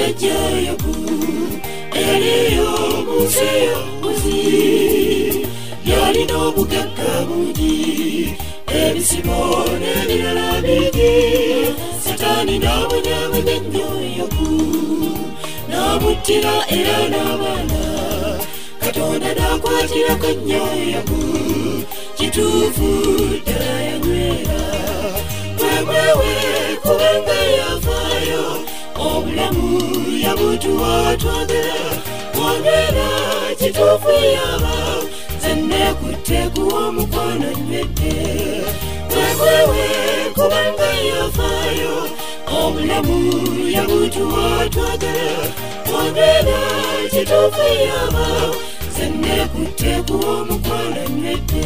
omusajja Yobu eyaliyo museyo muzi yalina obugagga bungi ebisibo n'ebirala bingi Sataani n'abonyaabonye nnyo Yobu n'amuttira era n'abaana Katonda n'akwatirako nnyo Yobu kituufu ddala yanywera wewewe kubanga yafaayo obulamu yabutuwa twagala wanywera kituufu yaba zennekutte kuwa omukono nywedde wewewe kubanga yafaayo obulamu yabutuwa twagala wanywera kituufu yaba zennekutte kuwa omukono nywedde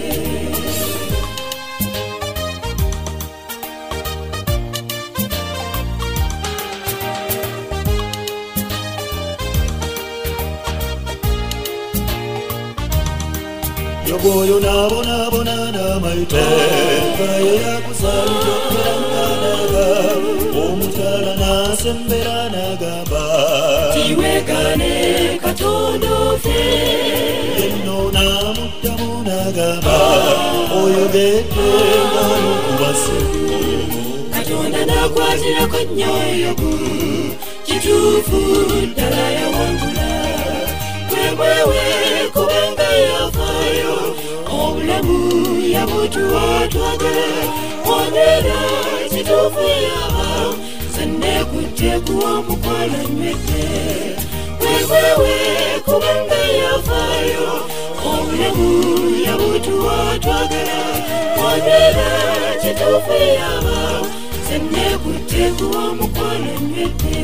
Yobu oyo n'abonabona n'amayute ngayo yakusalijokeranganaga omukyala n'asembera n'agamba tiweekane Katonda ofe yenno n'amuddamu n'agamba oyogedde ng'olukubase Katonda n'akwatirako nnyo Yobu kituufu ddala yawangula wewewe kubanga yafaayo obulamu yabutuwa twagala wanywera kituufu yaba zennekutte kuwa omukono nywedde wewewe kubanga yafaayo obulamu yabutuwa twagala wanywera kituufu yaba zennekutte kuwa omukono nywedde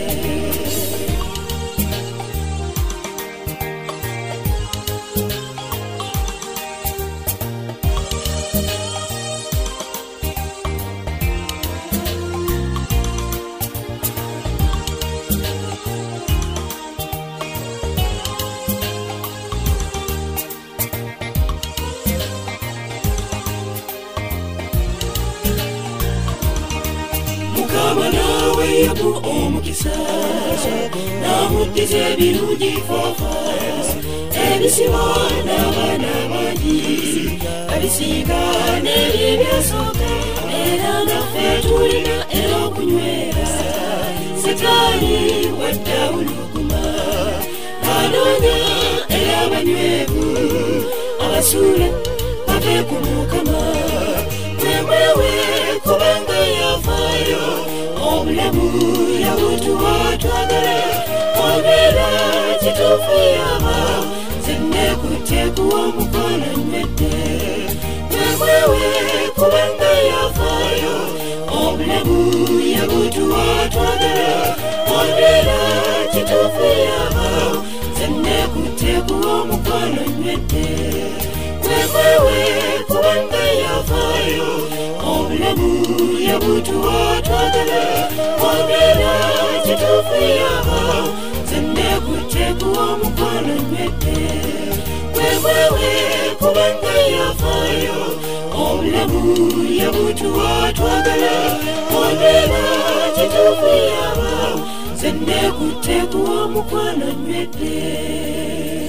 Mukama nawe Yobu omukisa n'amuddiza ebirungi faafaas ebisibo n'abaana bangi abisiga n'ebyo ebyasooka era naffe tulina era okunywera Setaani wadde awuluguma anoonya era abanywevu abasuule bave ku Mukama wewewe kubanga yafaayo obulamu yabutuwa twagala wanywera kituufu yaba zennekutte kuwa omukono nywedde wewewe kubanga yafaayo obulamu yabutuwa twagala wanywera kituufu yaba zennekutte kuwa omukono nywedde wewewe kubanga yafaayo obulamu yabutuwa twagala wanywera kituufu yaba zennekutte kuwa omukono nywedde wewewe kubanga yafaayo obulamu yabutuwa twagala wanywera kituufu yaba zennekutte kuwa omukono nywedde